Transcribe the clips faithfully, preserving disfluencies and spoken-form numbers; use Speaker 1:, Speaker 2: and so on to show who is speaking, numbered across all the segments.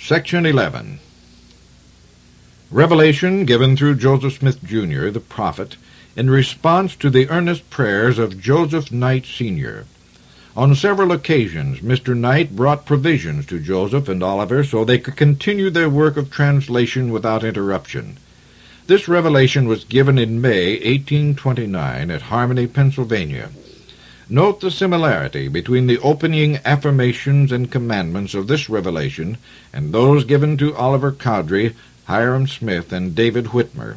Speaker 1: Section eleven. Revelation given through Joseph Smith, Junior, the prophet, in response to the earnest prayers of Joseph Knight, Senior On several occasions, Mister Knight brought provisions to Joseph and Oliver so they could continue their work of translation without interruption. This revelation was given in May eighteen twenty-nine at Harmony, Pennsylvania. Note the similarity between the opening affirmations and commandments of this revelation and those given to Oliver Cowdery, Hyrum Smith, and David Whitmer.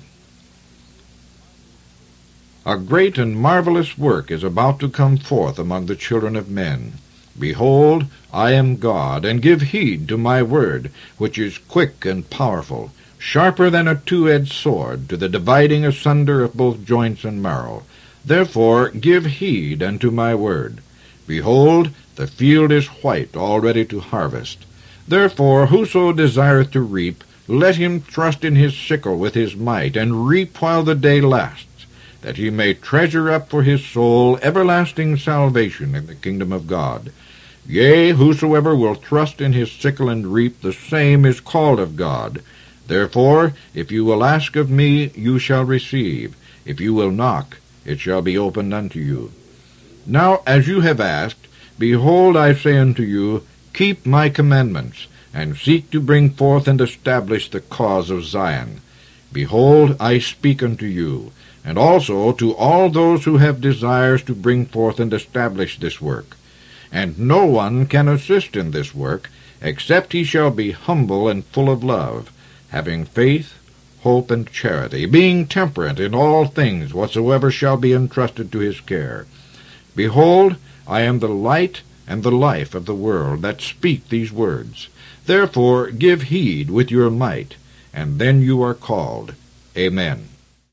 Speaker 1: A great and marvelous work is about to come forth among the children of men. Behold, I am God, and give heed to my word, which is quick and powerful, sharper than a two-edged sword, to the dividing asunder of both joints and marrow. Therefore give heed unto my word. Behold, the field is white, all ready to harvest. Therefore whoso desireth to reap, let him trust in his sickle with his might, and reap while the day lasts, that he may treasure up for his soul everlasting salvation in the kingdom of God. Yea, whosoever will trust in his sickle and reap, the same is called of God. Therefore, if you will ask of me, you shall receive. If you will knock, it shall be opened unto you. Now as you have asked, behold, I say unto you, keep my commandments, and seek to bring forth and establish the cause of Zion. Behold, I speak unto you, and also to all those who have desires to bring forth and establish this work. And no one can assist in this work, except he shall be humble and full of love, having faith, hope, and charity, being temperate in all things whatsoever shall be entrusted to his care. Behold, I am the light and the life of the world that speak these words. Therefore give heed with your might, and then you are called. Amen.